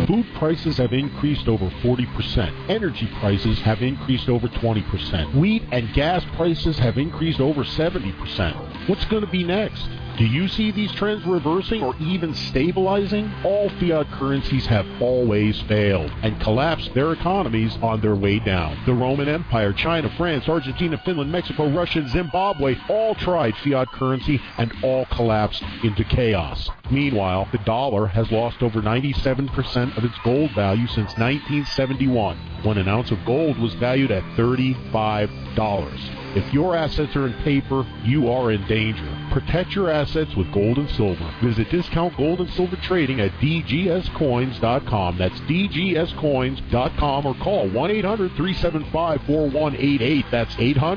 Food prices have increased over 40%. Energy prices have increased over 20%. Wheat and gas prices have increased over 70%. What's going to be next? Do you see these trends reversing or even stabilizing? All fiat currencies have always failed and collapsed their economies on their way down. The Roman Empire, China, France, Argentina, Finland, Mexico, Russia, and Zimbabwe all tried fiat currency and all collapsed into chaos. Meanwhile, the dollar has lost over 97% of its gold value since 1971, when an ounce of gold was valued at $35. If your assets are in paper, you are in danger. Protect your assets with gold and silver. Visit Discount Gold and Silver Trading at dgscoins.com. That's dgscoins.com, or call 1-800-375-4188. That's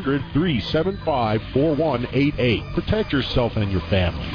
800-375-4188. Protect yourself and your family.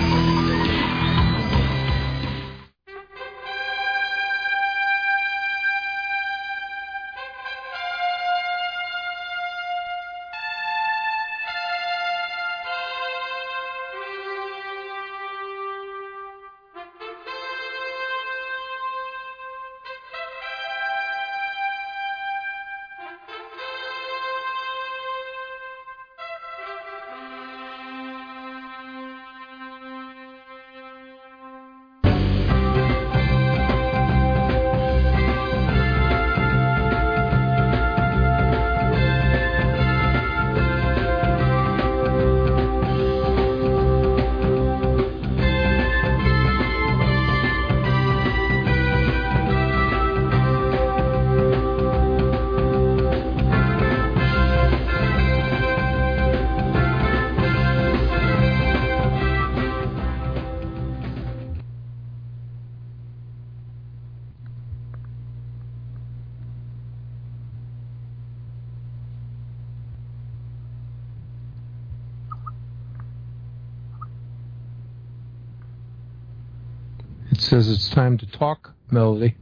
Says it's time to talk, Melody.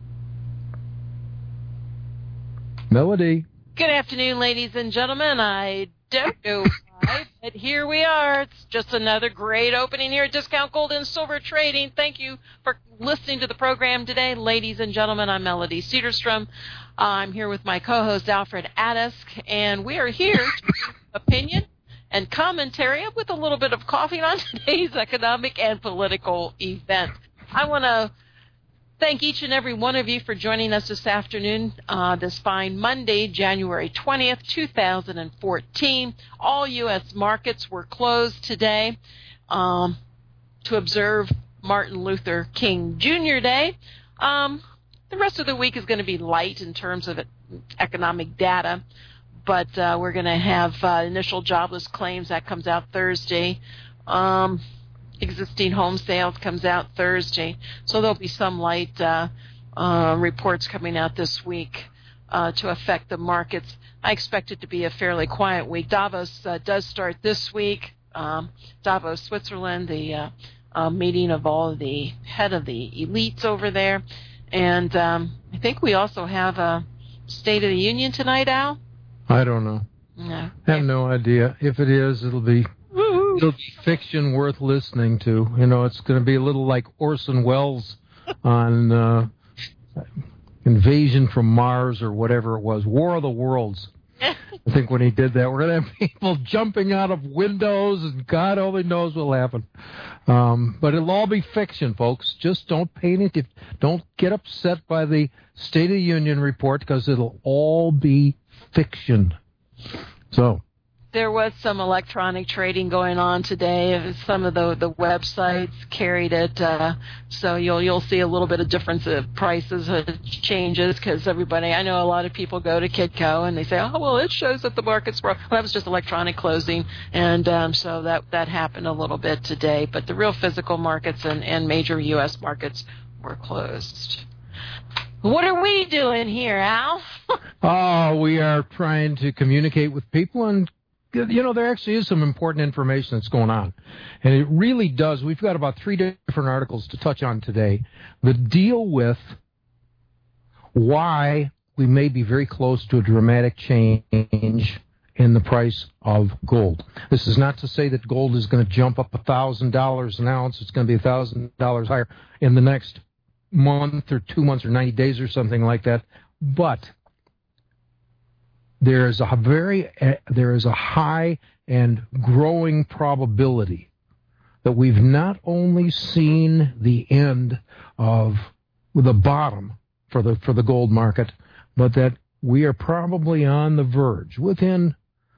Melody. Good afternoon, ladies and gentlemen. I don't know why, but here we are. It's just another great opening here at Discount Gold and Silver Trading. Thank you for listening to the program today, ladies and gentlemen. I'm Melody Cedarstrom. I'm here with my co-host, Alfred Adisk, and we are here to give opinion and commentary with a little bit of coffee on today's economic and political event. I want to thank each and every one of you for joining us this afternoon, this fine Monday, January 20th, 2014. All U.S. markets were closed today to observe Martin Luther King Jr. Day. The rest of the week is going to be light in terms of economic data, but we're going to have initial jobless claims. That comes out Thursday. Existing home sales comes out Thursday, so there'll be some light reports coming out this week to affect the markets. I expect it to be a fairly quiet week. Davos does start this week. Davos, Switzerland, the meeting of all of the head of the elites over there, and I think we also have a State of the Union tonight, Al? I don't know. No. I have no idea. If it is, it'll be fiction worth listening to. You know, it's going to be a little like Orson Welles on Invasion from Mars or whatever it was, War of the Worlds. I think when he did that, we're going to have people jumping out of windows, and God only knows what'll happen. But it'll all be fiction, folks. Just don't pay it. Don't get upset by the State of the Union report, because it'll all be fiction. So. There was some electronic trading going on today. Some of the websites carried it, so you'll see a little bit of difference of prices changes, because everybody, I know a lot of people go to Kitco and they say, oh, well, it shows that the market's wrong. Well, that was just electronic closing, and so that happened a little bit today. But the real physical markets and major U.S. markets were closed. What are we doing here, Al? Oh, we are trying to communicate with people, and you know, there actually is some important information that's going on. And it really does. We've got about 3 different articles to touch on today that deal with why we may be very close to a dramatic change in the price of gold. This is not to say that gold is going to jump up $1,000 an ounce. It's going to be $1,000 higher in the next month or 2 months or 90 days or something like that. But there is a high and growing probability that we've not only seen the end of the bottom for the gold market, but that we are probably on the verge within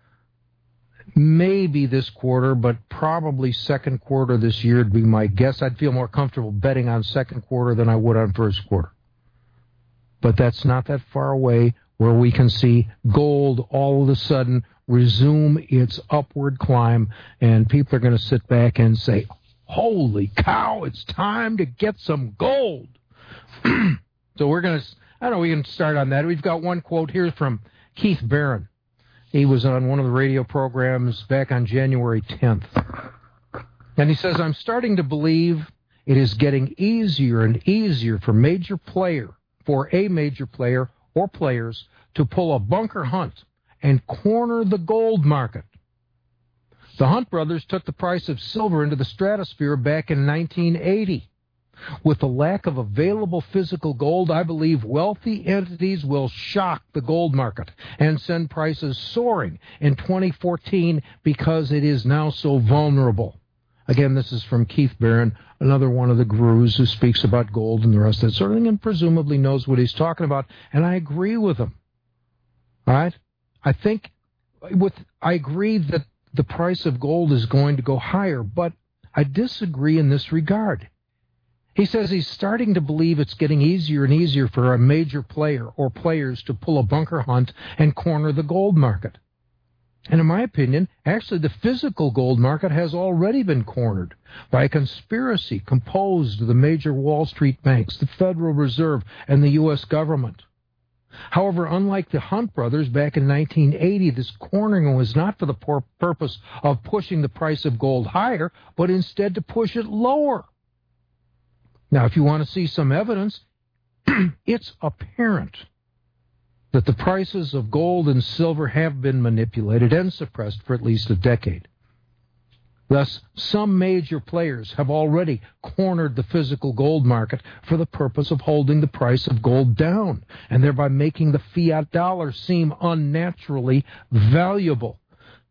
maybe this quarter, but probably second quarter this year would be my guess. I'd feel more comfortable betting on second quarter than I would on first quarter. But that's not that far away where we can see gold all of a sudden resume its upward climb, and people are going to sit back and say, holy cow, it's time to get some gold. So we can start on that. We've got one quote here from Keith Barron. He was on one of the radio programs back on January 10th. And he says, I'm starting to believe it is getting easier and easier for a major player or players to pull a bunker hunt and corner the gold market. The Hunt brothers took the price of silver into the stratosphere back in 1980. With the lack of available physical gold, I believe wealthy entities will shock the gold market and send prices soaring in 2014 because it is now so vulnerable. Again, this is from Keith Barron, another one of the gurus who speaks about gold and the rest of that sort of thing and presumably knows what he's talking about, and I agree with him. All right? I agree that the price of gold is going to go higher, but I disagree in this regard. He says he's starting to believe it's getting easier and easier for a major player or players to pull a bunker hunt and corner the gold market. And in my opinion, actually the physical gold market has already been cornered by a conspiracy composed of the major Wall Street banks, the Federal Reserve, and the U.S. government. However, unlike the Hunt brothers back in 1980, this cornering was not for the purpose of pushing the price of gold higher, but instead to push it lower. Now, if you want to see some evidence, it's apparent that the prices of gold and silver have been manipulated and suppressed for at least a decade. Thus, some major players have already cornered the physical gold market for the purpose of holding the price of gold down and thereby making the fiat dollar seem unnaturally valuable.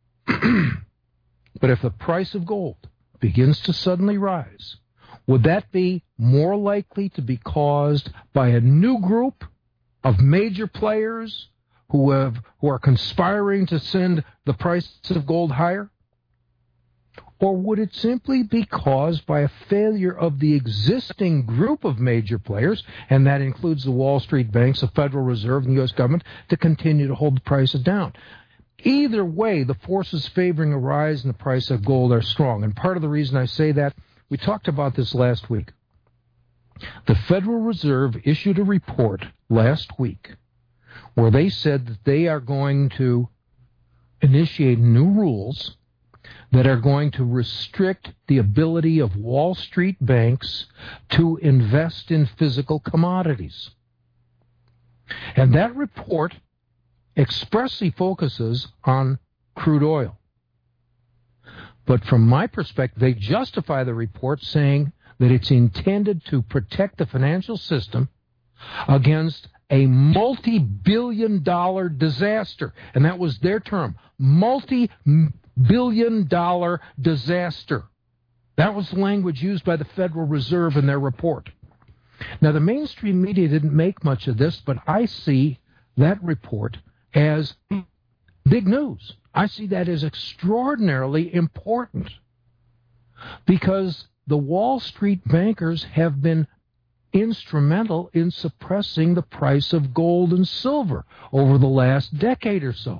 But if the price of gold begins to suddenly rise, would that be more likely to be caused by a new group of major players who are conspiring to send the price of gold higher? Or would it simply be caused by a failure of the existing group of major players, and that includes the Wall Street banks, the Federal Reserve, and the U.S. government, to continue to hold the prices down? Either way, the forces favoring a rise in the price of gold are strong. And part of the reason I say that, we talked about this last week. The Federal Reserve issued a report last week where they said that they are going to initiate new rules that are going to restrict the ability of Wall Street banks to invest in physical commodities. And that report expressly focuses on crude oil. But from my perspective, they justify the report saying that it's intended to protect the financial system against a multi-billion-dollar disaster. And that was their term, multi-billion-dollar disaster. That was the language used by the Federal Reserve in their report. Now, the mainstream media didn't make much of this, but I see that report as big news. I see that as extraordinarily important because the Wall Street bankers have been instrumental in suppressing the price of gold and silver over the last decade or so.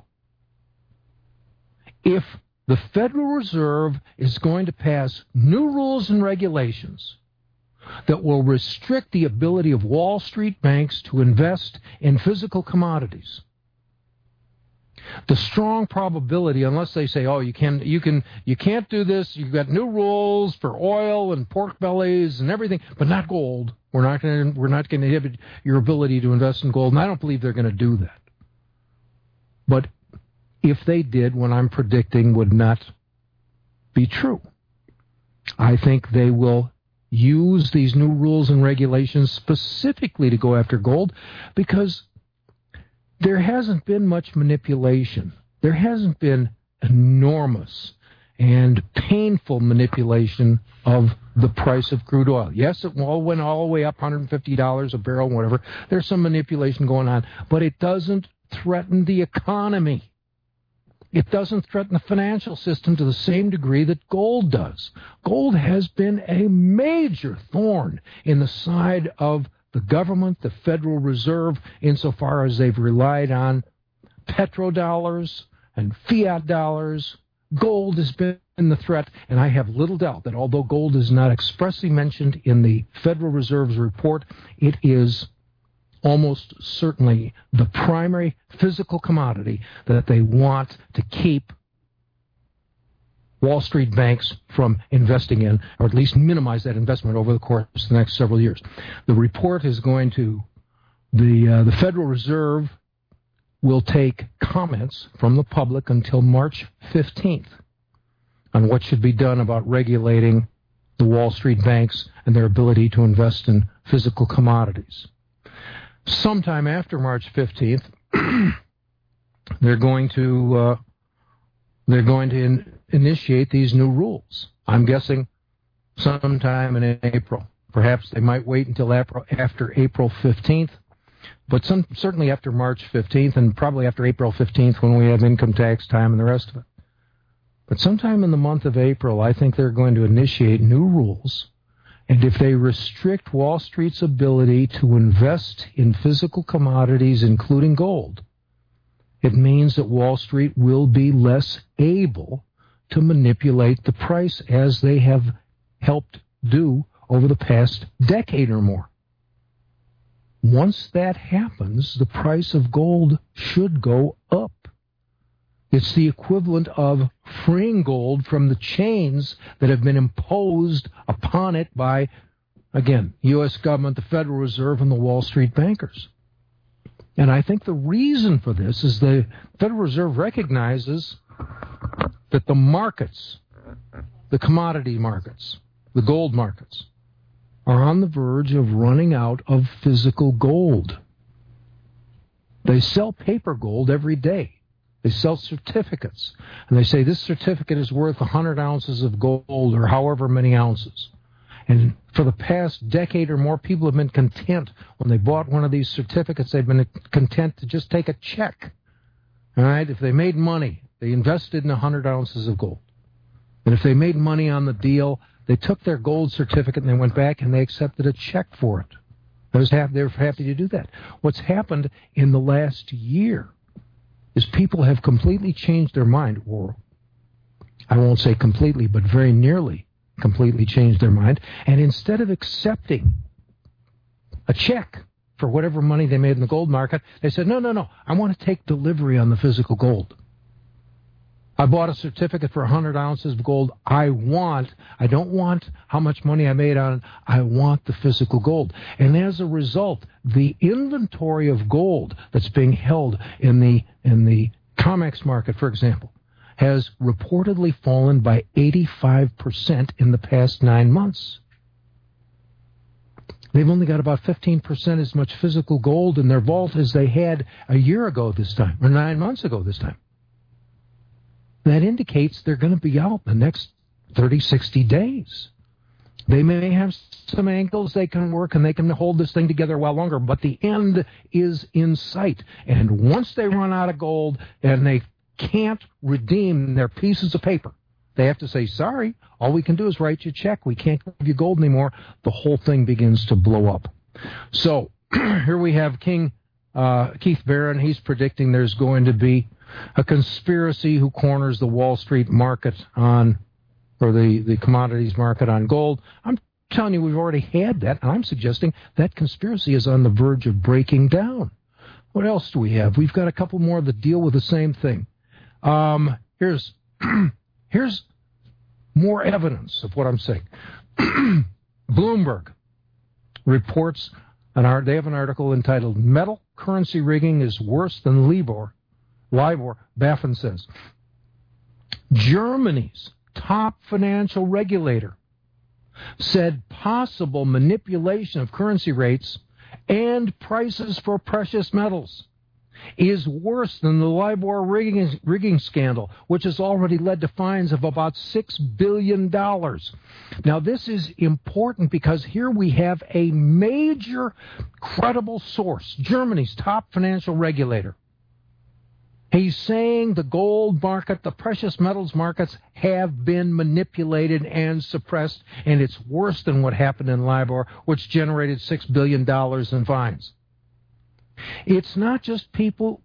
If the Federal Reserve is going to pass new rules and regulations that will restrict the ability of Wall Street banks to invest in physical commodities, the strong probability, unless they say, "Oh, you can't do this. You've got new rules for oil and pork bellies and everything, but not gold. We're not going to inhibit your ability to invest in gold." And I don't believe they're going to do that. But if they did, what I'm predicting would not be true. I think they will use these new rules and regulations specifically to go after gold because there hasn't been much manipulation. There hasn't been enormous and painful manipulation of the price of crude oil. Yes, it all went all the way up, $150 a barrel, whatever. There's some manipulation going on, but it doesn't threaten the economy. It doesn't threaten the financial system to the same degree that gold does. Gold has been a major thorn in the side of the government, the Federal Reserve, insofar as they've relied on petrodollars and fiat dollars. Gold has been the threat, and I have little doubt that although gold is not expressly mentioned in the Federal Reserve's report, it is almost certainly the primary physical commodity that they want to keep Wall Street banks from investing in, or at least minimize that investment over the course of the next several years. The report is going to, the Federal Reserve will take comments from the public until March 15th on what should be done about regulating the Wall Street banks and their ability to invest in physical commodities. Sometime after March 15th, they're going to initiate these new rules. I'm guessing sometime in April. Perhaps they might wait until after April 15th, but certainly after March 15th and probably after April 15th when we have income tax time and the rest of it. But sometime in the month of April, I think they're going to initiate new rules. And if they restrict Wall Street's ability to invest in physical commodities, including gold, it means that Wall Street will be less able to manipulate the price as they have helped do over the past decade or more. Once that happens, the price of gold should go up. It's the equivalent of freeing gold from the chains that have been imposed upon it by, again, U.S. government, the Federal Reserve, and the Wall Street bankers. And I think the reason for this is the Federal Reserve recognizes that the markets, the commodity markets, the gold markets, are on the verge of running out of physical gold. They sell paper gold every day. They sell certificates, and they say this certificate is worth 100 ounces of gold or however many ounces. And for the past decade or more, people have been content when they bought one of these certificates. They've been content to just take a check. All right? If they made money, they invested in 100 ounces of gold. And if they made money on the deal, they took their gold certificate and they went back and they accepted a check for it. They were happy to do that. What's happened in the last year is people have completely changed their mind, or I won't say completely, but very nearly completely changed their mind, and instead of accepting a check for whatever money they made in the gold market, they said, no, I want to take delivery on the physical gold. I bought a certificate for 100 ounces of gold. I don't want how much money I made on it. I want the physical gold. And as a result, the inventory of gold that's being held in the COMEX market, for example, has reportedly fallen by 85% in the past 9 months. They've only got about 15% as much physical gold in their vault as they had a year ago this time, or 9 months ago this time. That indicates they're going to be out the next 30, 60 days. They may have some angles they can work and they can hold this thing together a while longer, but the end is in sight. And once they run out of gold and they can't redeem their pieces of paper, they have to say, sorry, all we can do is write you a check. We can't give you gold anymore. The whole thing begins to blow up. So here we have Keith Barron. He's predicting there's going to be a conspiracy who corners the Wall Street market on, or the commodities market on gold. I'm telling you, we've already had that, and I'm suggesting that conspiracy is on the verge of breaking down. What else do we have? We've got a couple more that deal with the same thing. Here's more evidence of what I'm saying. Bloomberg reports, they have an article entitled, Metal Currency Rigging is Worse Than LIBOR, Baffin says. Germany's top financial regulator said possible manipulation of currency rates and prices for precious metals is worse than the LIBOR rigging scandal, which has already led to fines of about $6 billion. Now, this is important because here we have a major credible source, Germany's top financial regulator. He's saying the gold market, the precious metals markets have been manipulated and suppressed, and it's worse than what happened in LIBOR, which generated $6 billion in fines. It's not just people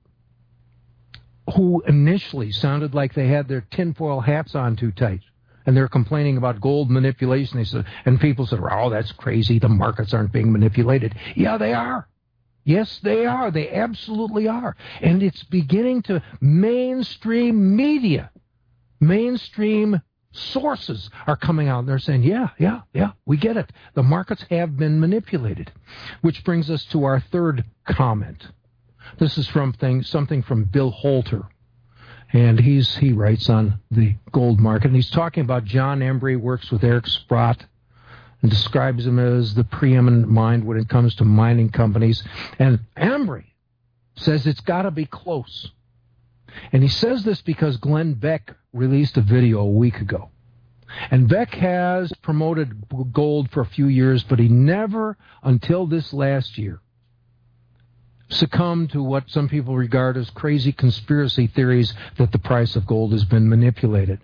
who initially sounded like they had their tinfoil hats on too tight, and they're complaining about gold manipulation. They said, and people said, oh, that's crazy. The markets aren't being manipulated. Yeah, they are. Yes, they are. They absolutely are. And it's beginning to mainstream media, mainstream sources are coming out and they're saying, yeah, we get it. The markets have been manipulated. Which brings us to our third comment. This is from something from Bill Holter. And he writes on the gold market. And he's talking about John Embry, works with Eric Sprott, and describes him as the preeminent mind when it comes to mining companies. And Embry says it's got to be close. And he says this because Glenn Beck released a video a week ago. And Beck has promoted gold for a few years, but he never, until this last year, succumbed to what some people regard as crazy conspiracy theories that the price of gold has been manipulated.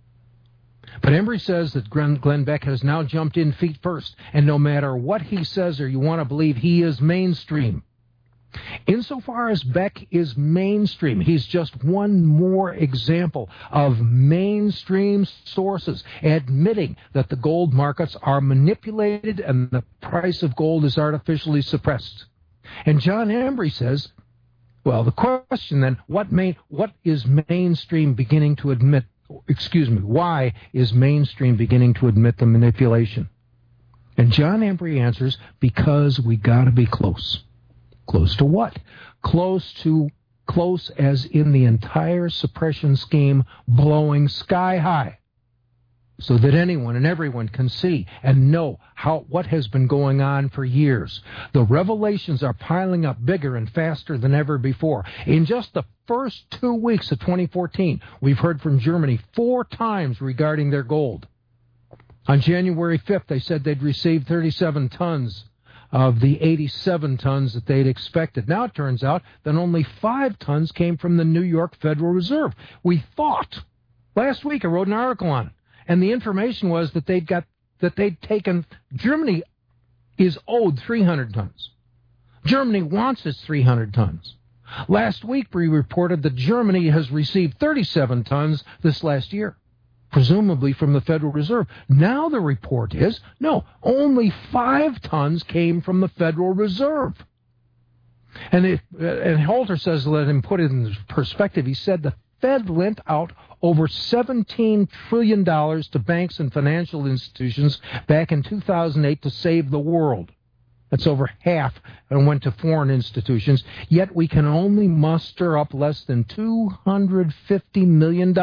But Embry says that Glenn Beck has now jumped in feet first, and no matter what he says or you want to believe, he is mainstream. Insofar as Beck is mainstream, he's just one more example of mainstream sources admitting that the gold markets are manipulated and the price of gold is artificially suppressed. And John Embry says, well, the question then, what is mainstream beginning to admit? Why is mainstream beginning to admit the manipulation? And John Embry answers, because we got to be close. Close to what? Close as in the entire suppression scheme blowing sky high, so that anyone and everyone can see and know what has been going on for years. The revelations are piling up bigger and faster than ever before. In just the first 2 weeks of 2014, we've heard from Germany 4 times regarding their gold. On January 5th, they said they'd received 37 tons of the 87 tons that they'd expected. Now it turns out that only 5 tons came from the New York Federal Reserve. We thought, last week I wrote an article on it, and the information was that Germany is owed 300 tons. Germany wants its 300 tons. Last week we reported that Germany has received 37 tons this last year, presumably from the Federal Reserve. Now the report is, no, only 5 tons came from the Federal Reserve. And Holter says, let him put it in perspective, he said the Fed lent out over $17 trillion to banks and financial institutions back in 2008 to save the world. That's over half and went to foreign institutions, yet we can only muster up less than $250 million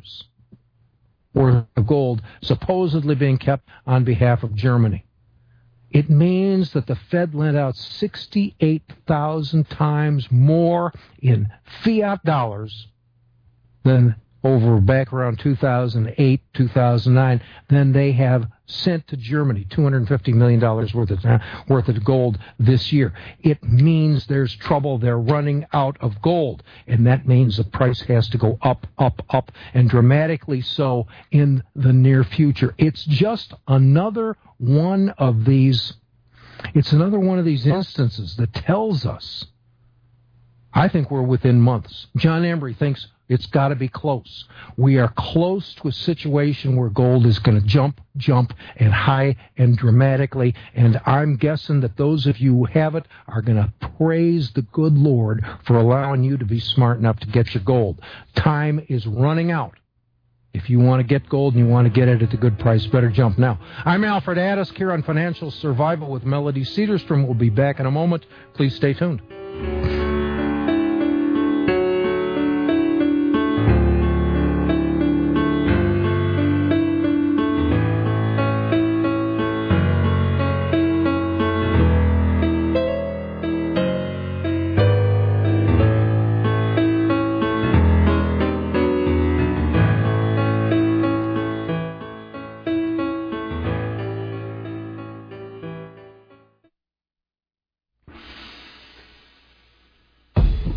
worth of gold supposedly being kept on behalf of Germany. It means that the Fed lent out 68,000 times more in fiat dollars than back around 2008, 2009, than they have sent to Germany, $250 million worth of gold this year. It means there's trouble. They're running out of gold, and that means the price has to go up, up, up, and dramatically so in the near future. It's just another one of these. It's another one of these instances that tells us, I think we're within months. John Embry thinks it's got to be close. We are close to a situation where gold is going to jump, and high and dramatically. And I'm guessing that those of you who have it are going to praise the good Lord for allowing you to be smart enough to get your gold. Time is running out. If you want to get gold and you want to get it at a good price, better jump now. I'm Alfred Addis here on Financial Survival with Melody Cedarstrom. We'll be back in a moment. Please stay tuned.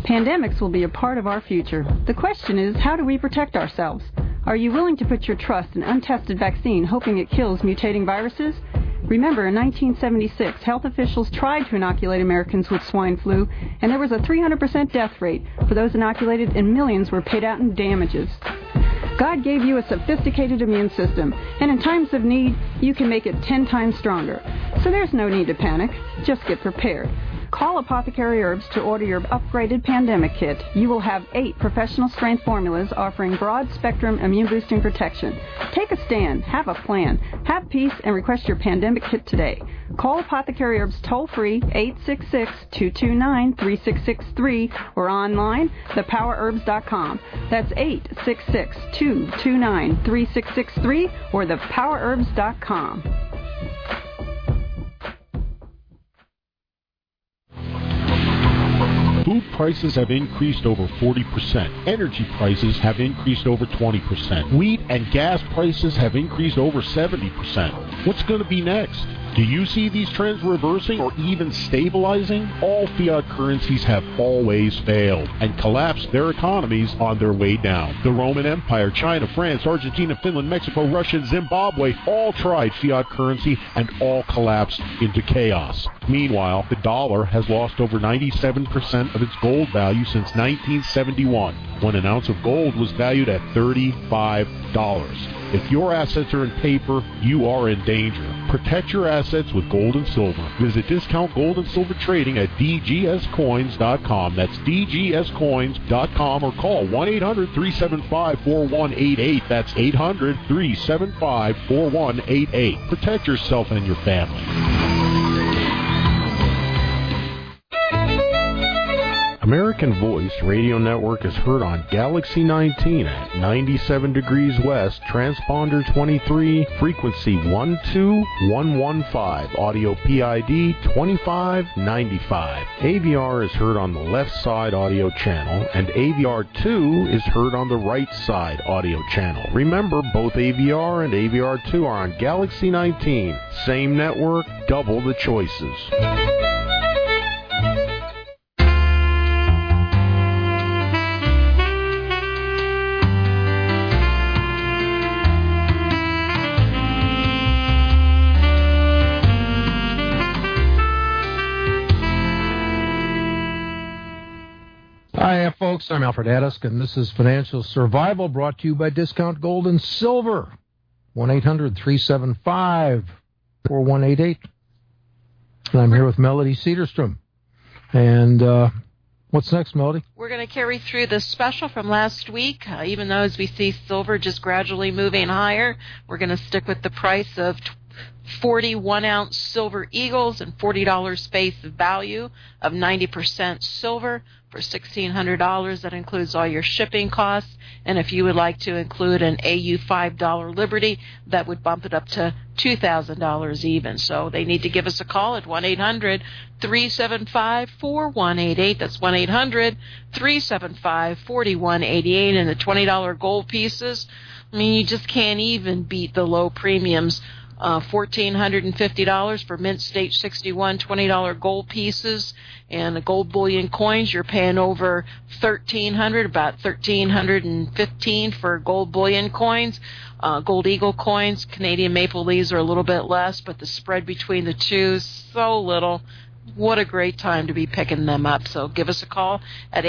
Pandemics will be a part of our future. The question is, how do we protect ourselves? Are you willing to put your trust in untested vaccine, hoping it kills mutating viruses? Remember, in 1976, health officials tried to inoculate Americans with swine flu, and there was a 300% death rate for those inoculated, and millions were paid out in damages. God gave you a sophisticated immune system, and in times of need, you can make it 10 times stronger. So there's no need to panic. Just get prepared. Call Apothecary Herbs to order your upgraded pandemic kit. You will have 8 professional-strength formulas offering broad-spectrum immune-boosting protection. Take a stand. Have a plan. Have peace and request your pandemic kit today. Call Apothecary Herbs toll-free 866-229-3663 or online, thepowerherbs.com. That's 866-229-3663 or thepowerherbs.com. Food prices have increased over 40%. Energy prices have increased over 20%. Wheat and gas prices have increased over 70%. What's going to be next? Do you see these trends reversing or even stabilizing? All fiat currencies have always failed and collapsed their economies on their way down. The Roman Empire, China, France, Argentina, Finland, Mexico, Russia, and Zimbabwe all tried fiat currency and all collapsed into chaos. Meanwhile, the dollar has lost over 97% of its gold value since 1971, when an ounce of gold was valued at $35. If your assets are in paper, you are in danger. Protect your assets with gold and silver. Visit Discount Gold and Silver Trading at dgscoins.com. That's dgscoins.com, or call 1-800-375-4188. That's 800-375-4188. Protect yourself and your family. American Voice Radio Network is heard on Galaxy 19 at 97 degrees west, transponder 23, frequency 12115, audio PID 2595. AVR is heard on the left side audio channel, and AVR 2 is heard on the right side audio channel. Remember, both AVR and AVR 2 are on Galaxy 19. Same network, double the choices. Hi, folks. I'm Alfred Adisk, and this is Financial Survival, brought to you by Discount Gold and Silver. 1-800-375-4188. And I'm here with Melody Cedarstrom. And what's next, Melody? We're going to carry through the special from last week. Even though as we see silver just gradually moving higher, we're going to stick with the price of 41-ounce silver eagles and $40 face value of 90% silver for $1,600. That includes all your shipping costs. And if you would like to include an AU $5 Liberty, that would bump it up to $2,000 even. So they need to give us a call at 1-800-375-4188. That's 1-800-375-4188. And the $20 gold pieces, I mean, you just can't even beat the low premiums. $1,450 for Mint State 61 $20 gold pieces, and the gold bullion coins you're paying over $1,300, about $1,315 for gold bullion coins. Gold Eagle coins, Canadian Maple Leaves are a little bit less, but the spread between the two is so little. What a great time to be picking them up. So give us a call at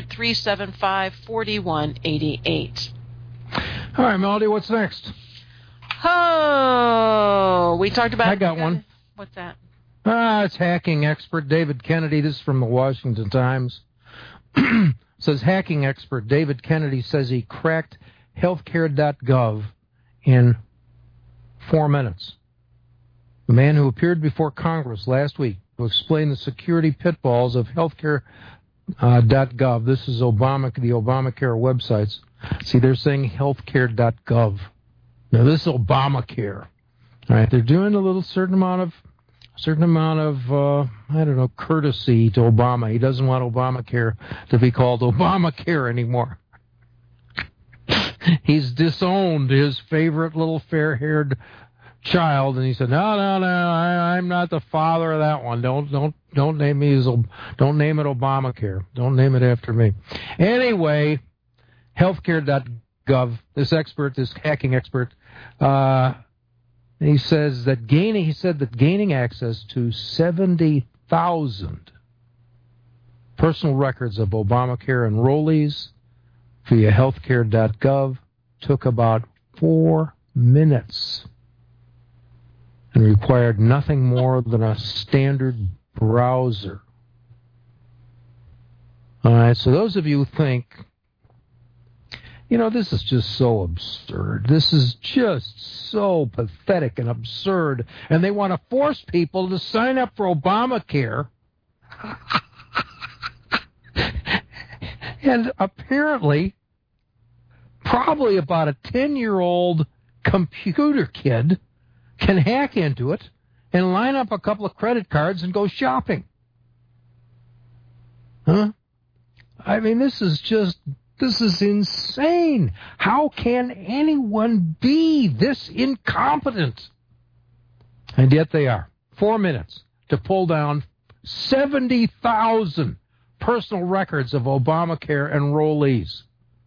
800-375-4188. All right, Melody, what's next? Oh, we talked about... I got one. What's that? It's hacking expert David Kennedy. This is from the Washington Times. Says hacking expert David Kennedy says he cracked healthcare.gov in 4 minutes. The man who appeared before Congress last week to explain the security pitfalls of healthcare.gov. This is the Obamacare websites. See, they're saying healthcare.gov. Now, this is Obamacare. All right, they're doing a little certain amount of courtesy to Obama. He doesn't want Obamacare to be called Obamacare anymore. He's disowned his favorite little fair-haired child, and he said, no, I'm not the father of that one. Don't name me don't name it Obamacare. Don't name it after me. Anyway, healthcare.gov. This hacking expert, he said that gaining access to 70,000 personal records of Obamacare enrollees via healthcare.gov took about 4 minutes and required nothing more than a standard browser. All right, so those of you who think, this is just so absurd. This is just so pathetic and absurd, and they want to force people to sign up for Obamacare. And apparently, probably about a 10-year-old computer kid can hack into it and line up a couple of credit cards and go shopping. Huh? I mean, this is insane. How can anyone be this incompetent? And yet they are. 4 minutes to pull down 70,000 personal records of Obamacare enrollees.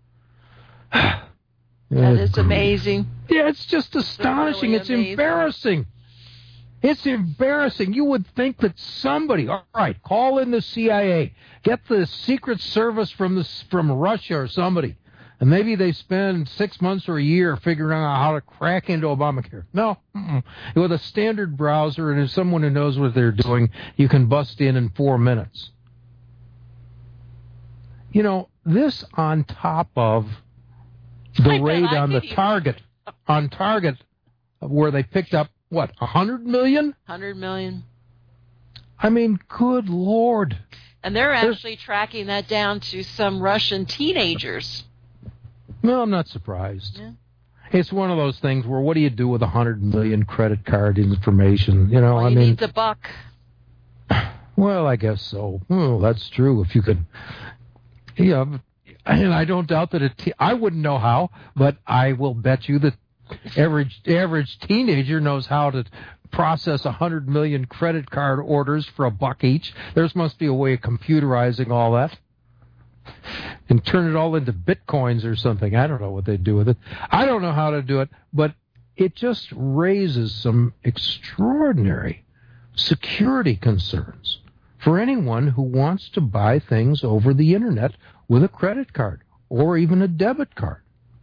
That is amazing. Yeah, it's just astonishing. Really it's amazing. Embarrassing. It's embarrassing. You would think that somebody, all right, call in the CIA, get the Secret Service from Russia or somebody, and maybe they spend 6 months or a year figuring out how to crack into Obamacare. No. With a standard browser and someone who knows what they're doing, you can bust in 4 minutes. This on top of the raid on the Target, where they picked up, 100 million? 100 million. I mean, good Lord. And they're actually tracking that down to some Russian teenagers. Well, I'm not surprised. Yeah. It's one of those things where what do you do with 100 million credit card information? He needs a buck. Well, I guess so. Well, that's true. If you could... Yeah, and I don't doubt that I wouldn't know how, but I will bet you that average teenager knows how to process 100 million credit card orders for $1 each. There must be a way of computerizing all that and turn it all into bitcoins or something. I don't know what they'd do with it. I don't know how to do it, but it just raises some extraordinary security concerns for anyone who wants to buy things over the internet with a credit card or even a debit card.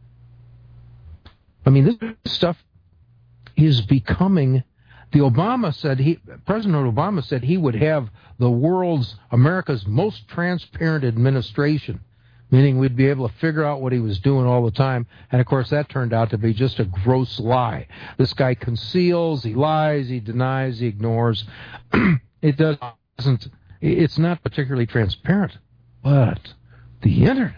I mean, this stuff is becoming... President Obama said he would have America's most transparent administration, meaning we'd be able to figure out what he was doing all the time. And, of course, that turned out to be just a gross lie. This guy conceals, he lies, he denies, he ignores. It's not particularly transparent, but the internet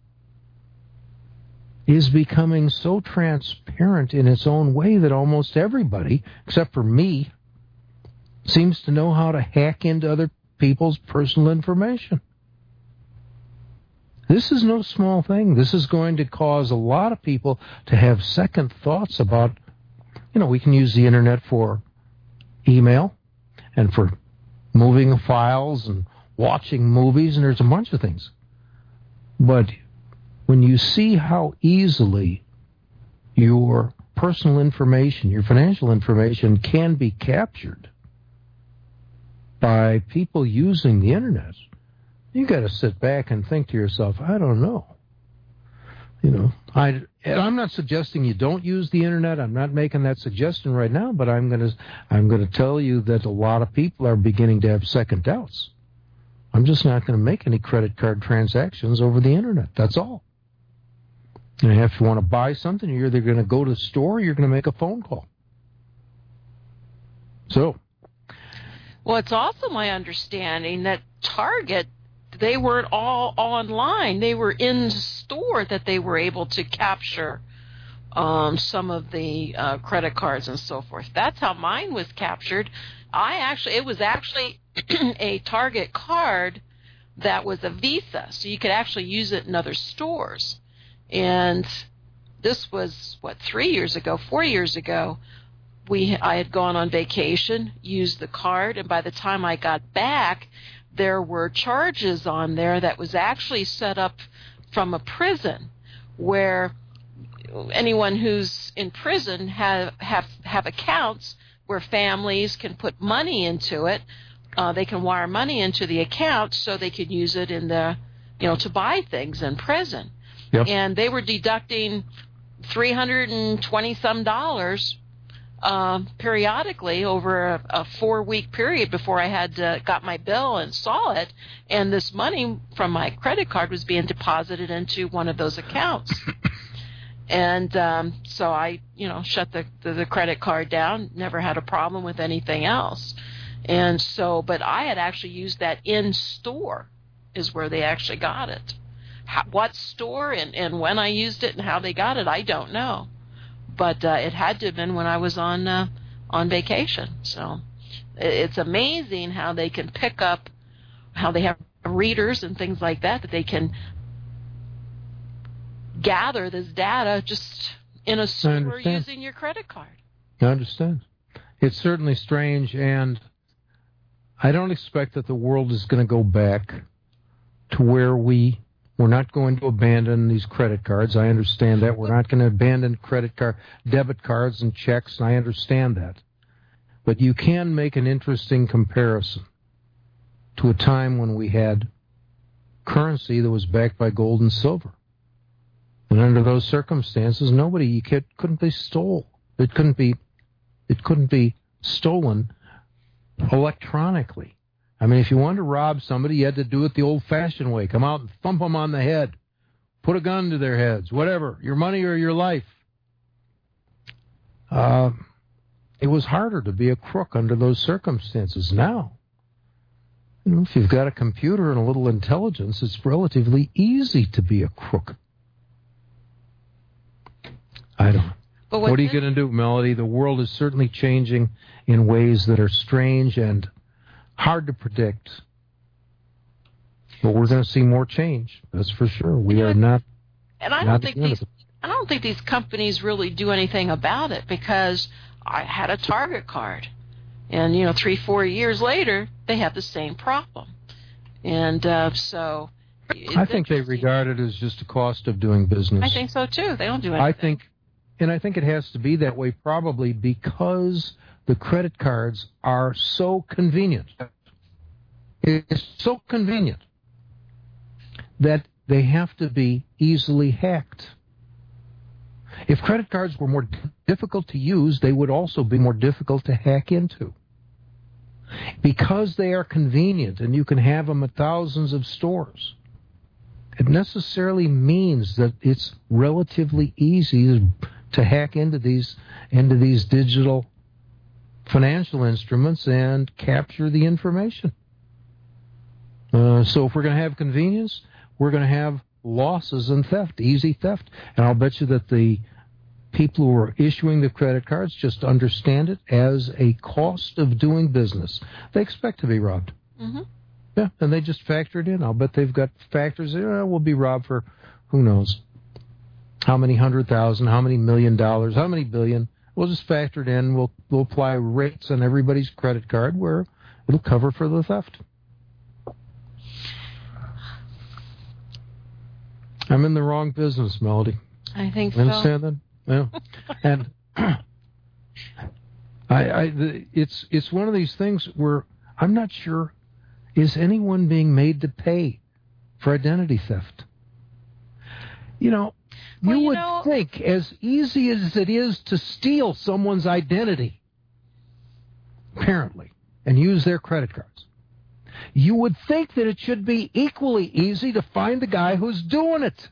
is becoming so transparent in its own way that almost everybody, except for me, seems to know how to hack into other people's personal information. This is no small thing. This is going to cause a lot of people to have second thoughts about, we can use the internet for email and for moving files and watching movies, and there's a bunch of things. But when you see how easily your personal information, your financial information can be captured by people using the internet, you got to sit back and think to yourself, I don't know. I'm not suggesting you don't use the internet. I'm not making that suggestion right now, but I'm going to tell you that a lot of people are beginning to have second doubts. I'm just not going to make any credit card transactions over the internet. That's all. And if you want to buy something, you're either going to go to the store or you're going to make a phone call. So. Well, it's also my understanding that Target, they weren't all online. They were in store that they were able to capture some of the credit cards and so forth. That's how mine was captured. It was actually a Target card that was a Visa, so you could actually use it in other stores. And this was, 4 years ago. I had gone on vacation, used the card, and by the time I got back, there were charges on there that was actually set up from a prison, where anyone who's in prison have accounts where families can put money into it. They can wire money into the account so they can use it in the, to buy things in prison. Yep. And they were deducting $320 periodically over a 4-week period before I had got my bill and saw it. And this money from my credit card was being deposited into one of those accounts. And so I, shut the credit card down, never had a problem with anything else. And so, but I had actually used that in store is where they actually got it. What store and when I used it and how they got it, I don't know. But it had to have been when I was on vacation. So it's amazing how they can pick up, how they have readers and things like that they can gather this data just in a store using your credit card. I understand. It's certainly strange, and I don't expect that the world is going to go back to where we're not going to abandon these credit cards. I understand that. We're not going to abandon debit cards and checks, and I understand that. But you can make an interesting comparison to a time when we had currency that was backed by gold and silver. And under those circumstances, couldn't be stolen. It couldn't be stolen electronically. I mean, if you wanted to rob somebody, you had to do it the old-fashioned way. Come out and thump them on the head. Put a gun to their heads. Whatever. Your money or your life. It was harder to be a crook under those circumstances. Now, if you've got a computer and a little intelligence, it's relatively easy to be a crook. I don't know. What are you going to do, Melody? The world is certainly changing in ways that are strange and hard to predict. But we're going to see more change. That's for sure. We are not. And I don't think these companies really do anything about it, because I had a Target card, and 3-4 years later they have the same problem, and so. I think they regard it as just a cost of doing business. I think so too. They don't do anything. I think it has to be that way probably because the credit cards are so convenient. It's so convenient that they have to be easily hacked. If credit cards were more difficult to use, they would also be more difficult to hack into. Because they are convenient and you can have them at thousands of stores, it necessarily means that it's relatively easy to hack into these digital financial instruments and capture the information. So if we're going to have convenience, we're going to have losses and theft, easy theft. And I'll bet you that the people who are issuing the credit cards just understand it as a cost of doing business. They expect to be robbed. Mm-hmm. Yeah, and they just factor it in. I'll bet they've got factors. We'll be robbed for who knows how many 100,000, how many $1 million, how many billion. We'll just factor it in. We'll apply rates on everybody's credit card where it'll cover for the theft. I'm in the wrong business, Melody. I think so. Understand that? Yeah. And it's one of these things where I'm not sure, is anyone being made to pay for identity theft? You would think, as easy as it is to steal someone's identity, apparently, and use their credit cards, you would think that it should be equally easy to find the guy who's doing it.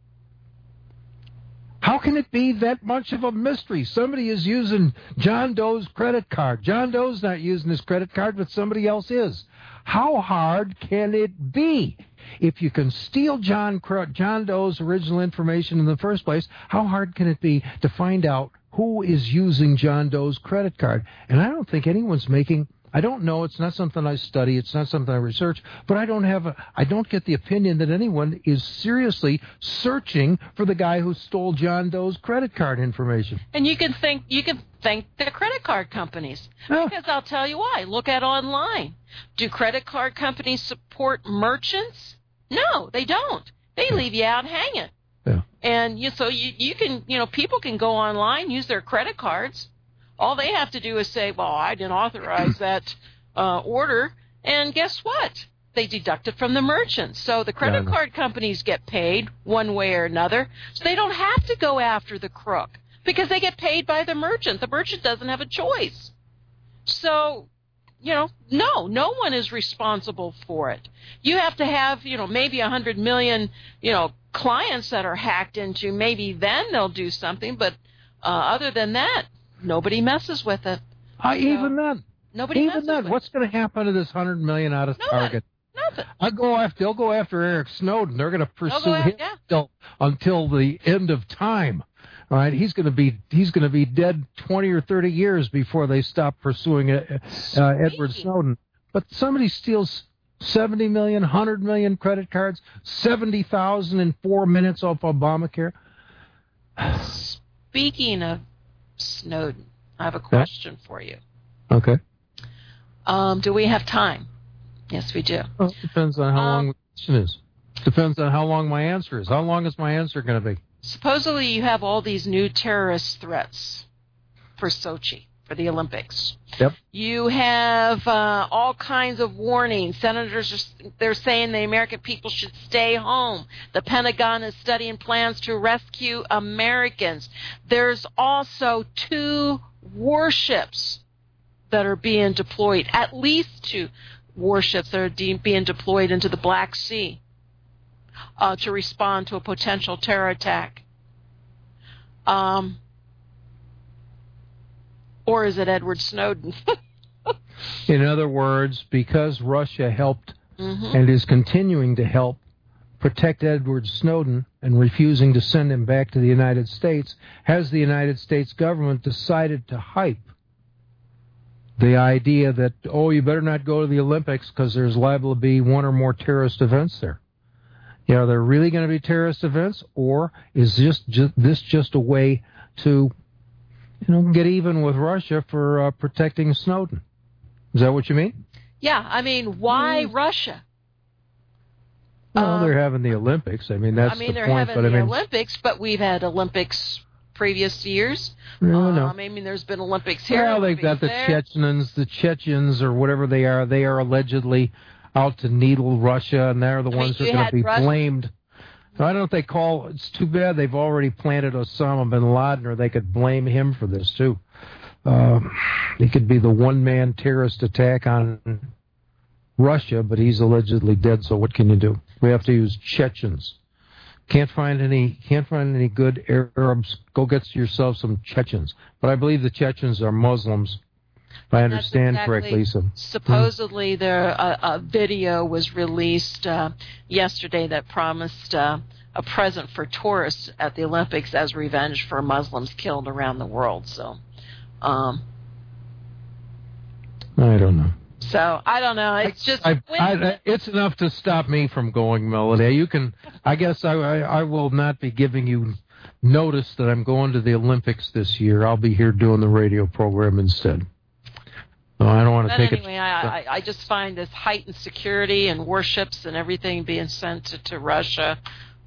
How can it be that much of a mystery? Somebody is using John Doe's credit card. John Doe's not using his credit card, but somebody else is. How hard can it be? If you can steal John Doe's original information in the first place, how hard can it be to find out who is using John Doe's credit card? And I don't think anyone's I don't know. It's not something I study. It's not something I research. But I don't get the opinion that anyone is seriously searching for the guy who stole John Doe's credit card information. And you can thank the credit card companies. Yeah. Because I'll tell you why. Look at online. Do credit card companies support merchants? No, they don't. They leave you out hanging. Yeah. And you can, people can go online, use their credit cards. All they have to do is say, well, I didn't authorize that order. And guess what? They deduct it from the merchants. So the credit card companies get paid one way or another. So they don't have to go after the crook because they get paid by the merchant. The merchant doesn't have a choice. So, no one is responsible for it. You have to have, maybe 100 million, clients that are hacked into. Maybe then they'll do something. But other than that, nobody messes with it. Even then. Nobody messes with it. What's going to happen to this 100 million out of Target? Nothing. They'll go after Eric Snowden. They're going to pursue him until the end of time. All right, he's going to be dead 20 or 30 years before they stop pursuing Edward Snowden. But somebody steals 70 million, 100 million credit cards, 70,000 in 4 minutes off Obamacare. Speaking of Snowden, I have a question for you. Okay. Do we have time? Yes, we do. Well, it depends on how long the question is. Depends on how long my answer is. How long is my answer going to be? Supposedly you have all these new terrorist threats for Sochi, for the Olympics. Yep. You have all kinds of warnings. Senators, they're saying the American people should stay home. The Pentagon is studying plans to rescue Americans. There's also 2 warships that are being deployed, at least 2 warships that are being deployed into the Black Sea to respond to a potential terror attack. Or is it Edward Snowden? In other words, because Russia helped and is continuing to help protect Edward Snowden and refusing to send him back to the United States, has the United States government decided to hype the idea that, you better not go to the Olympics because there's liable to be 1 or more terrorist events there. Are there really going to be terrorist events, or is this just a way to, get even with Russia for protecting Snowden? Is that what you mean? Yeah, I mean, why Russia? Well, they're having the Olympics. I mean, that's the point. They're having the Olympics, but we've had Olympics previous years. No. I mean, there's been Olympics here. Well, they've got the Chechens, or whatever they are. They are allegedly out to needle Russia, and they're the ones that are going to be blamed. I don't know if they call. It's too bad they've already planted Osama bin Laden, or they could blame him for this too. He could be the one-man terrorist attack on Russia, but he's allegedly dead. So what can you do? We have to use Chechens. Can't find any good Arabs. Go get yourself some Chechens. But I believe the Chechens are Muslims, if I understand correctly. So supposedly, a video was released yesterday that promised a present for tourists at the Olympics as revenge for Muslims killed around the world. So, I don't know. So I don't know. It's just it's enough to stop me from going, Melody. You can. I guess I will not be giving you notice that I'm going to the Olympics this year. I'll be here doing the radio program instead. No, I don't want to take it. Anyway, I just find this heightened security and warships and everything being sent to Russia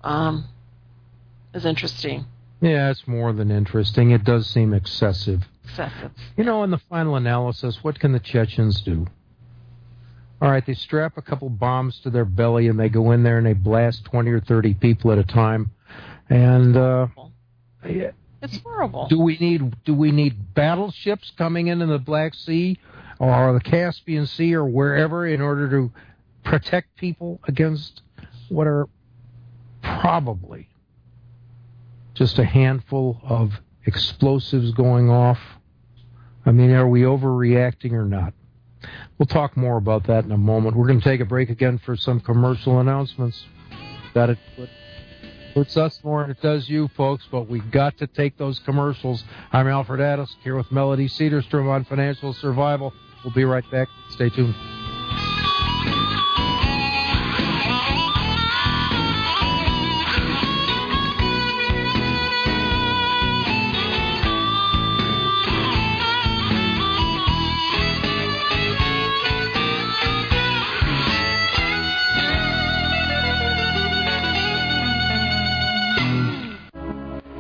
is interesting. Yeah, it's more than interesting. It does seem excessive. In the final analysis, what can the Chechens do? All right, they strap a couple bombs to their belly and they go in there and they blast 20 or 30 people at a time. And it's horrible. Do we need battleships coming in the Black Sea or the Caspian Sea or wherever in order to protect people against what are probably just a handful of explosives going off? I mean, are we overreacting or not? We'll talk more about that in a moment. We're going to take a break again for some commercial announcements. Got it. Puts us more than it does you, folks, but we've got to take those commercials. I'm Alfred Addis, here with Melody Cedarstrom on Financial Survival. We'll be right back. Stay tuned.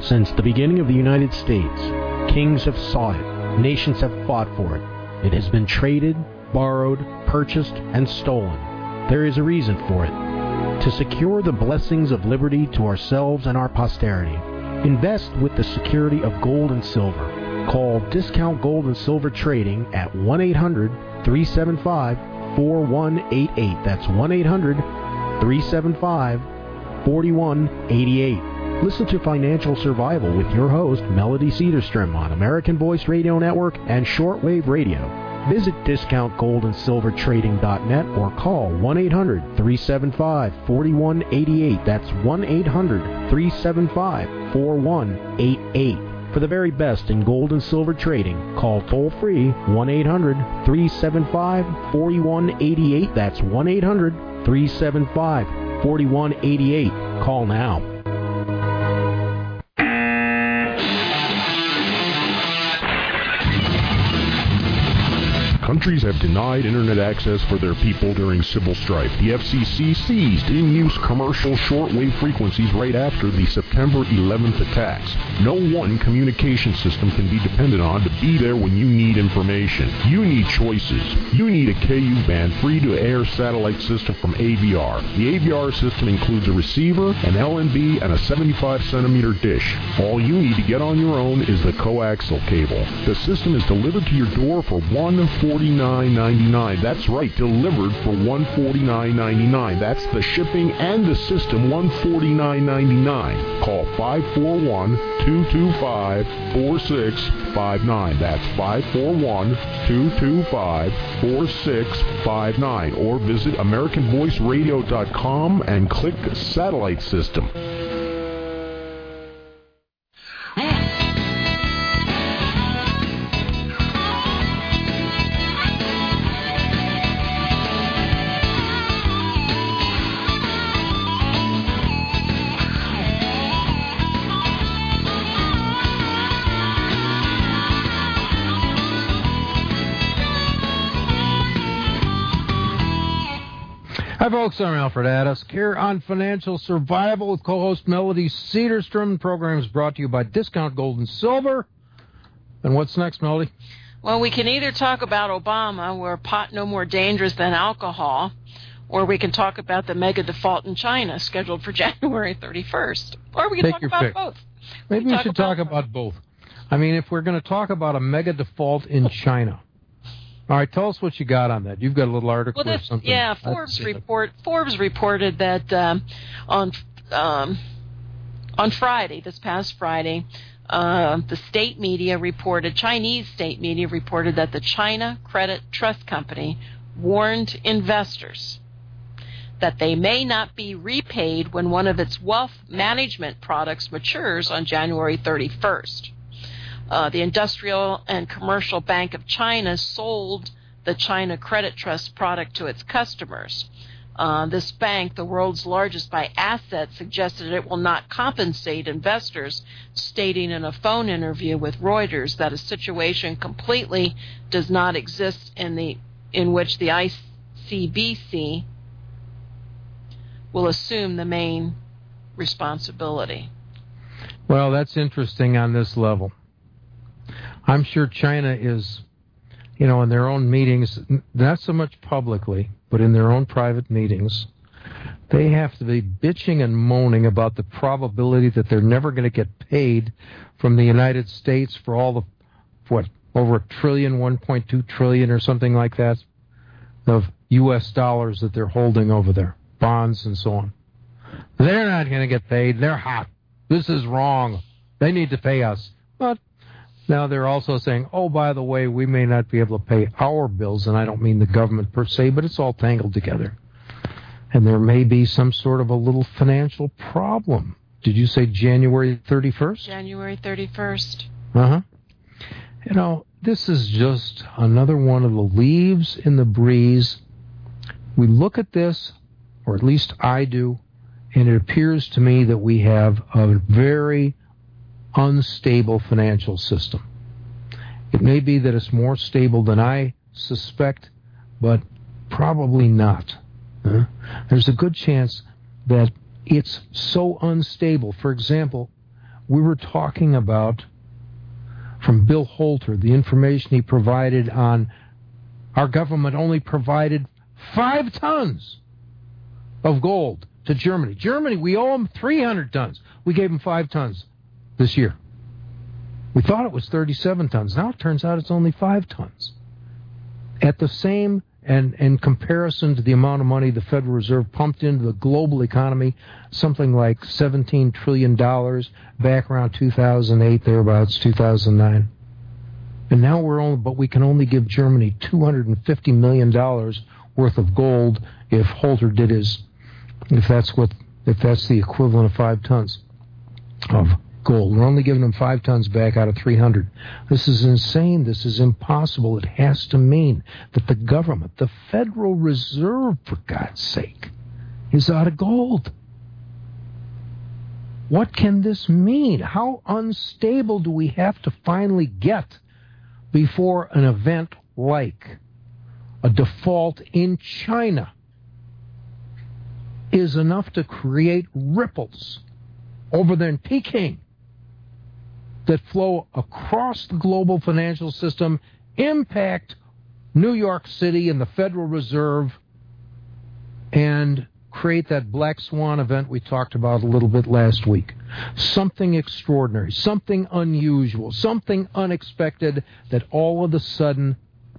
Since the beginning of the United States, kings have sought it, nations have fought for it. It has been traded, borrowed, purchased, and stolen. There is a reason for it. To secure the blessings of liberty to ourselves and our posterity, invest with the security of gold and silver. Call Discount Gold and Silver Trading at 1-800-375-4188. That's 1-800-375-4188. Listen to Financial Survival with your host, Melody Cedarstrom, on American Voice Radio Network and Shortwave Radio. Visit discountgoldandsilvertrading.net or call 1-800-375-4188. That's 1-800-375-4188. For the very best in gold and silver trading, call toll-free 1-800-375-4188. That's 1-800-375-4188. Call now. Countries have denied Internet access for their people during civil strife. The FCC seized in-use commercial shortwave frequencies right after the September 11th attacks. No one communication system can be depended on to be there when you need information. You need choices. You need a KU-band free-to-air satellite system from AVR. The AVR system includes a receiver, an LNB, and a 75-centimeter dish. All you need to get on your own is the coaxial cable. The system is delivered to your door for $149.99. That's right, delivered for $149.99. That's the shipping and the system, $149.99. Call 541-225-4659. That's 541-225-4659. Or visit AmericanVoiceRadio.com and click Satellite System. Hi, folks. I'm Alfred Addis here on Financial Survival with co-host Melody Cedarstrom. The program is brought to you by Discount Gold and Silver. And what's next, Melody? Well, we can either talk about Obama, where pot no more dangerous than alcohol, or we can talk about the mega default in China scheduled for January 31st. Or we can talk about both. Maybe we should talk about both. I mean, if we're going to talk about a mega default in China. All right, tell us what you got on that. You've got a little article or something. Yeah, Forbes reported that on Friday, this past Friday, the Chinese state media reported that the China Credit Trust Company warned investors that they may not be repaid when one of its wealth management products matures on January 31st. The Industrial and Commercial Bank of China sold the China Credit Trust product to its customers. This bank, the world's largest by assets, suggested it will not compensate investors, stating in a phone interview with Reuters that a situation completely does not exist in which the ICBC will assume the main responsibility. Well, that's interesting on this level. I'm sure China is, in their own meetings, not so much publicly, but in their own private meetings, they have to be bitching and moaning about the probability that they're never going to get paid from the United States for all the, over $1 trillion, $1.2 trillion or something like that of U.S. dollars that they're holding over there, bonds and so on. They're not going to get paid. They're hot. This is wrong. They need to pay us. But now they're also saying, oh, by the way, we may not be able to pay our bills, and I don't mean the government per se, but it's all tangled together. And there may be some sort of a little financial problem. Did you say January 31st? January 31st. Uh-huh. This is just another one of the leaves in the breeze. We look at this, or at least I do, and it appears to me that we have a very unstable financial system. It may be that it's more stable than I suspect, but probably not. There's a good chance that it's so unstable. For example, we were talking about, from Bill Holter, the information he provided on our government only provided 5 tons of gold to Germany. Germany, we owe them 300 tons. We gave them 5 tons this year. We thought it was 37 tons. Now it turns out it's only 5 tons. At the same, and in comparison to the amount of money the Federal Reserve pumped into the global economy, something like $17 trillion back around 2008, thereabouts, 2009. And now we can only give Germany $250 million worth of gold if Holter did if that's the equivalent of 5 tons of gold. We're only giving them 5 tons back out of 300. This is insane. This is impossible. It has to mean that the government, the Federal Reserve, for God's sake, is out of gold. What can this mean? How unstable do we have to finally get before an event like a default in China is enough to create ripples over there in Peking that flow across the global financial system, impact New York City and the Federal Reserve, and create that black swan event we talked about a little bit last week. Something extraordinary, something unusual, something unexpected that all of a sudden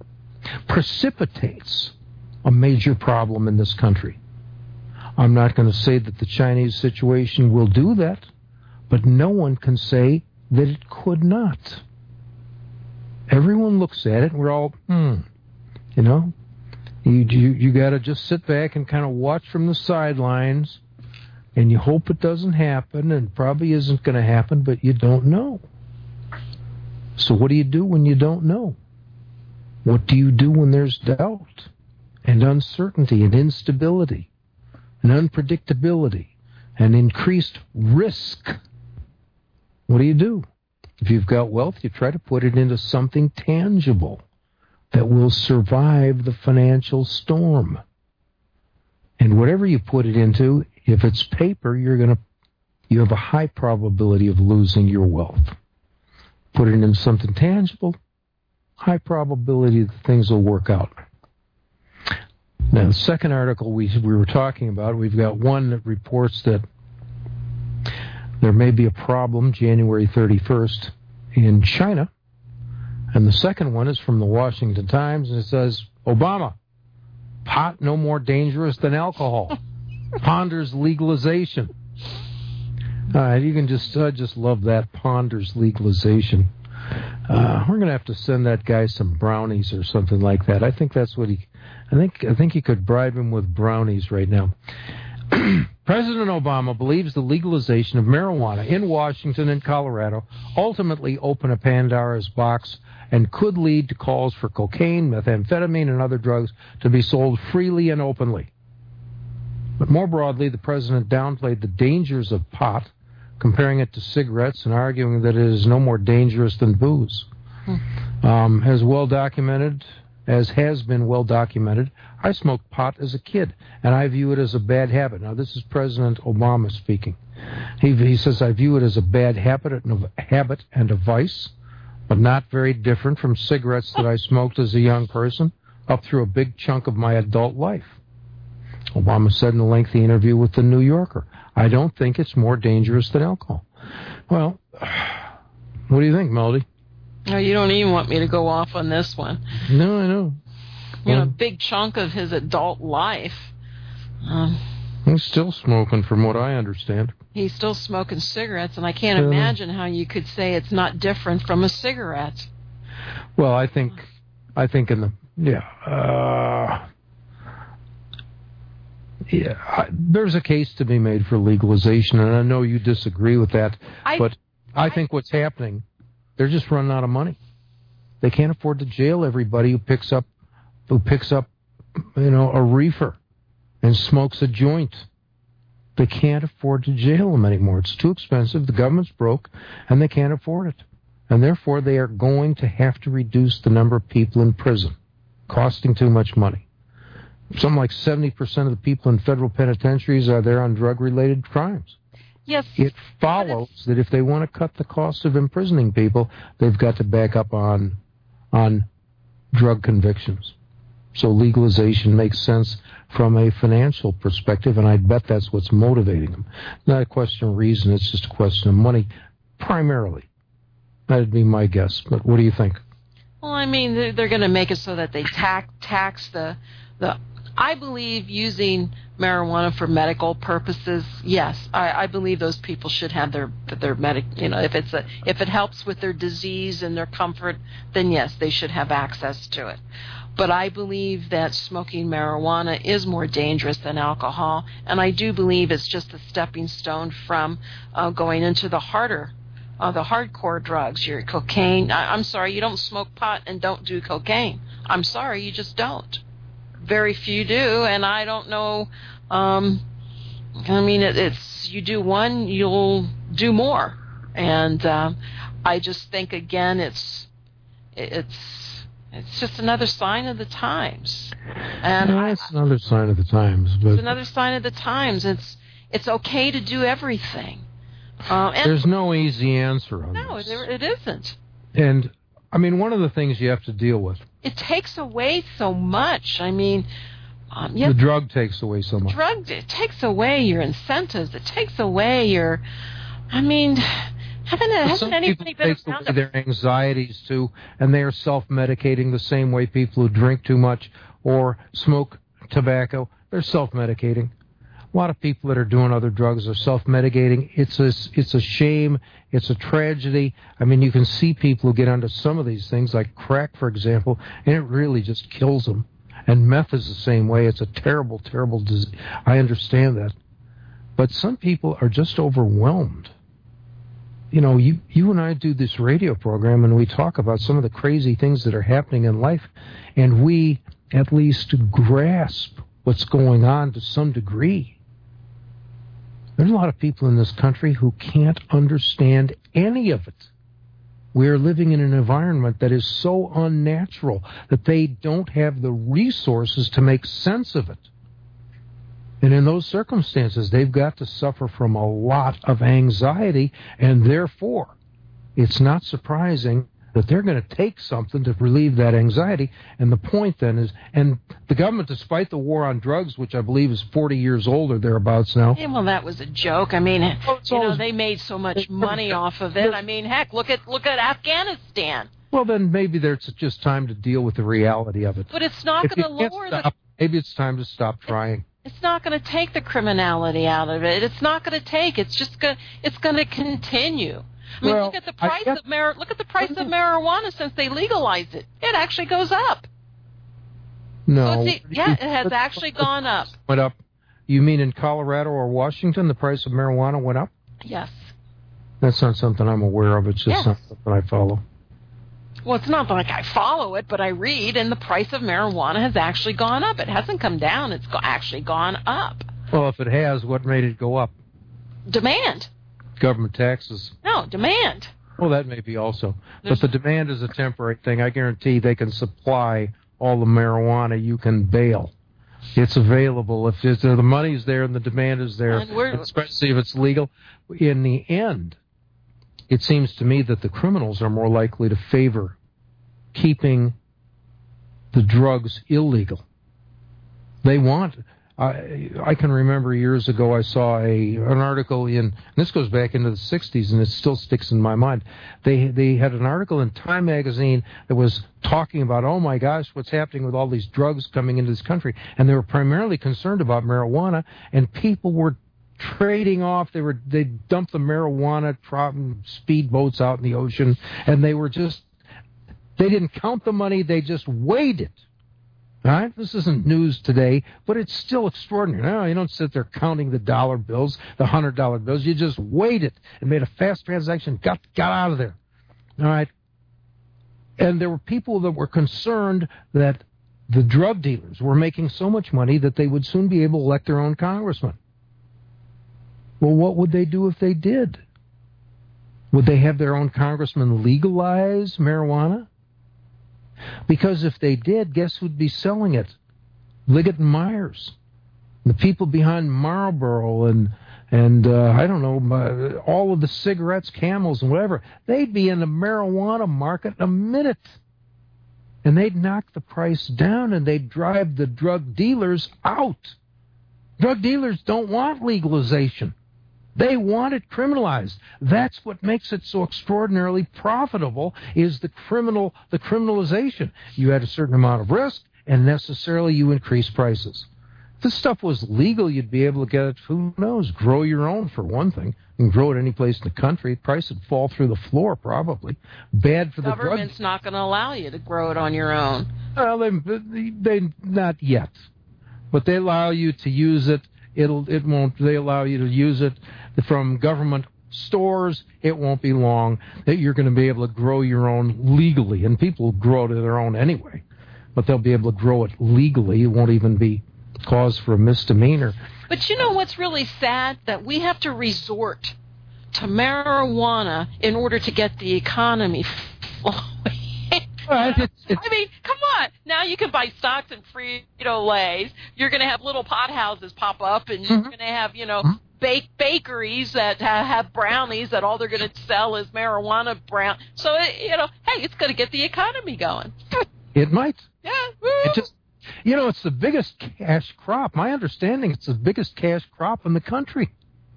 precipitates a major problem in this country. I'm not going to say that the Chinese situation will do that, but no one can say that it could not. Everyone looks at it and we're all, you know, you got to just sit back and kind of watch from the sidelines, and you hope it doesn't happen, and probably isn't going to happen, but you don't know. So what do you do when you don't know? What do you do when there's doubt and uncertainty and instability and unpredictability and increased risk? What do you do? If you've got wealth, you try to put it into something tangible that will survive the financial storm. And whatever you put it into, if it's paper, you have a high probability of losing your wealth. Put it into something tangible, high probability that things will work out. Now, the second article we were talking about, we've got one that reports that there may be a problem January 31st in China. And the second one is from the Washington Times, and it says, Obama, pot no more dangerous than alcohol. Ponders legalization. You can I just love that, ponders legalization. We're going to have to send that guy some brownies or something like that. I think that's what I think you could bribe him with brownies right now. President Obama believes the legalization of marijuana in Washington and Colorado ultimately open a Pandora's box and could lead to calls for cocaine, methamphetamine, and other drugs to be sold freely and openly. But more broadly, the president downplayed the dangers of pot, comparing it to cigarettes and arguing that it is no more dangerous than booze. As has been well documented, I smoked pot as a kid, and I view it as a bad habit. Now, this is President Obama speaking. He says, I view it as a bad habit and a vice, but not very different from cigarettes that I smoked as a young person up through a big chunk of my adult life. Obama said in a lengthy interview with The New Yorker, I don't think it's more dangerous than alcohol. Well, what do you think, Melody? No, you don't even want me to go off on this one. No, I know. A big chunk of his adult life. He's still smoking, from what I understand. He's still smoking cigarettes, and I can't imagine how you could say it's not different from a cigarette. Well, I think there's a case to be made for legalization, and I know you disagree with that, but I think what's happening, they're just running out of money. They can't afford to jail everybody who picks up a reefer and smokes a joint. They can't afford to jail them anymore. It's too expensive. The government's broke, and they can't afford it. And therefore, they are going to have to reduce the number of people in prison, costing too much money. Something like 70% of the people in federal penitentiaries are there on drug-related crimes. Yes. It follows that if they want to cut the cost of imprisoning people, they've got to back up on drug convictions. So legalization makes sense from a financial perspective, and I bet that's what's motivating them. Not a question of reason, it's just a question of money, primarily. That'd be my guess, but what do you think? Well, I mean, they're going to make it so that they tax the. I believe using marijuana for medical purposes. Yes, I believe those people should have their medic. If it helps with their disease and their comfort, then yes, they should have access to it. But I believe that smoking marijuana is more dangerous than alcohol, and I do believe it's just a stepping stone from going into the hardcore drugs, your cocaine. I'm sorry, you don't smoke pot and don't do cocaine. I'm sorry, you just don't. Very few do, and I don't know. It's you do one, you'll do more, and I just think again, it's just another sign of the times. And it's another sign of the times. But it's another sign of the times. It's okay to do everything. There's no easy answer on this. No, it isn't. And, I mean, one of the things you have to deal with. It takes away so much. I mean, the drug takes away so much. It takes away your incentives. It takes away your, hasn't anybody been around their anxieties too, and they are self-medicating the same way people who drink too much or smoke tobacco, they're self-medicating. A lot of people that are doing other drugs are self-medicating. It's a shame. It's a tragedy. I mean, you can see people who get onto some of these things, like crack, for example, and it really just kills them. And meth is the same way. It's a terrible, terrible disease. I understand that. But some people are just overwhelmed. You know, you and I do this radio program, and we talk about some of the crazy things that are happening in life, and we at least grasp what's going on to some degree. There's a lot of people in this country who can't understand any of it. We are living in an environment that is so unnatural that they don't have the resources to make sense of it. And in those circumstances, they've got to suffer from a lot of anxiety, and therefore, it's not surprising that they're going to take something to relieve that anxiety. And the point then is, and the government, despite the war on drugs, which I believe is 40 years old or thereabouts now. Yeah, well, that was a joke. I mean, they made so much money off of it. I mean, heck, look at Afghanistan. Well, then maybe there's just time to deal with the reality of it. But it's not going to lower maybe it's time to stop trying. It's not going to take the criminality out of it. It's not going to take. It's going to continue. I mean, look at the price of marijuana since they legalized it. It actually goes up. No. So it has actually gone up. Went up. You mean in Colorado or Washington, the price of marijuana went up? Yes. That's not something I'm aware of. It's just not something I follow. Well, it's not like I follow it, but I read, and the price of marijuana has actually gone up. It hasn't come down. It's actually gone up. Well, if it has, what made it go up? Demand. Government taxes. No, demand. Well, that may be also. But the demand is a temporary thing. I guarantee they can supply all the marijuana you can bail. It's available. If the money's there and the demand is there, especially if it's legal. In the end, it seems to me that the criminals are more likely to favor keeping the drugs illegal. They want... I can remember years ago I saw an article and this goes back into the 60s, and it still sticks in my mind. They had an article in Time magazine that was talking about, oh my gosh, what's happening with all these drugs coming into this country. And they were primarily concerned about marijuana, and people were trading off. They dumped the marijuana speedboats out in the ocean, and they didn't count the money, they just weighed it. All right, this isn't news today, but it's still extraordinary. No, you don't sit there counting the dollar bills, the $100 bills. You just weighed it and made a fast transaction, got out of there. All right, and there were people that were concerned that the drug dealers were making so much money that they would soon be able to elect their own congressman. Well, what would they do if they did? Would they have their own congressman legalize marijuana? Because if they did, guess who'd be selling it? Liggett and Myers. The people behind Marlboro and and I don't know, all of the cigarettes, Camels, and whatever, they'd be in the marijuana market in a minute. And they'd knock the price down, and they'd drive the drug dealers out. Drug dealers don't want legalization. They want it criminalized. That's what makes it so extraordinarily profitable, is the criminalization. You had a certain amount of risk, and necessarily you increase prices. If this stuff was legal, you'd be able to get it, who knows, grow your own for one thing. You can grow it any place in the country. The price would fall through the floor, probably. Bad for the drug. Government's not going to allow you to grow it on your own. Well, they not yet. But they allow you to use it. It won't. They allow you to use it from government stores. It won't be long that you're going to be able to grow your own legally, and people grow to their own anyway. But they'll be able to grow it legally. It won't even be cause for a misdemeanor. But you know what's really sad? That we have to resort to marijuana in order to get the economy flowing. I mean, come on. Now you can buy stocks and Frito-Lays. You're going to have little pot houses pop up, and you're going to have, bakeries that have brownies that all they're going to sell is marijuana brown. So, hey, it's going to get the economy going. It might. Yeah. It just, it's the biggest cash crop. My understanding, it's the biggest cash crop in the country.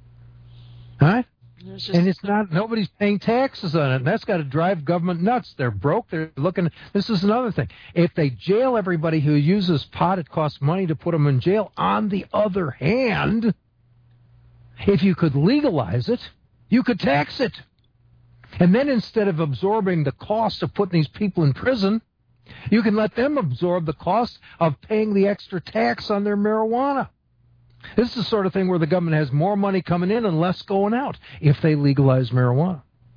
Huh? And it's not, nobody's paying taxes on it, and that's got to drive government nuts. They're broke. They're looking. This is another thing. If they jail everybody who uses pot, it costs money to put them in jail. On the other hand, if you could legalize it, you could tax it. And then instead of absorbing the cost of putting these people in prison, you can let them absorb the cost of paying the extra tax on their marijuana. This is the sort of thing where the government has more money coming in and less going out if they legalize marijuana.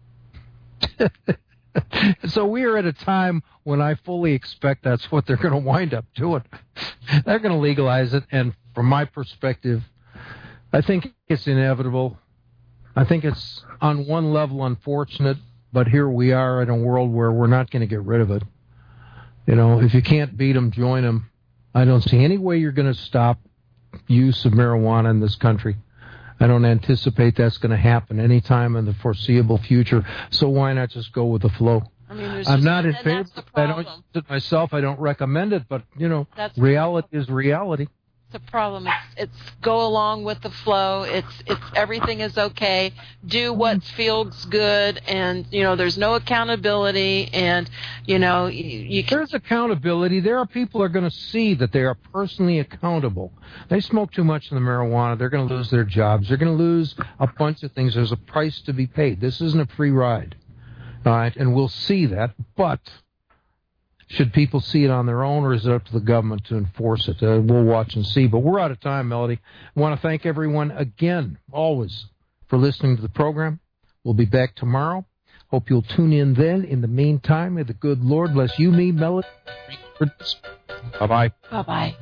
So we are at a time when I fully expect that's what they're going to wind up doing. They're going to legalize it, and from my perspective, I think it's inevitable. I think it's on one level unfortunate, but here we are in a world where we're not going to get rid of it. If you can't beat them, join them. I don't see any way you're going to stop use of marijuana in this country. I don't anticipate that's going to happen anytime in the foreseeable future. So why not just go with the flow? I mean, I'm not in favor. I don't use it myself. I don't recommend it. But reality is reality. The problem. It's go along with the flow. It's everything is okay. Do what feels good, and there's no accountability, and there's accountability. There are people who are going to see that they are personally accountable. They smoke too much of the marijuana. They're going to lose their jobs. They're going to lose a bunch of things. There's a price to be paid. This isn't a free ride, all right? And we'll see that, but should people see it on their own, or is it up to the government to enforce it? We'll watch and see. But we're out of time, Melody. I want to thank everyone again, always, for listening to the program. We'll be back tomorrow. Hope you'll tune in then. In the meantime, may the good Lord bless you, me, Melody. Bye-bye. Bye-bye.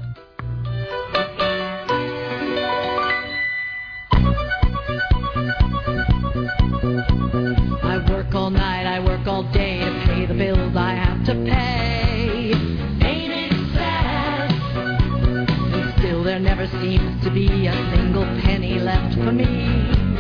I work all night, I work all day to pay the bills I have to pay. Ain't it sad? And still there never seems to be a single penny left for me.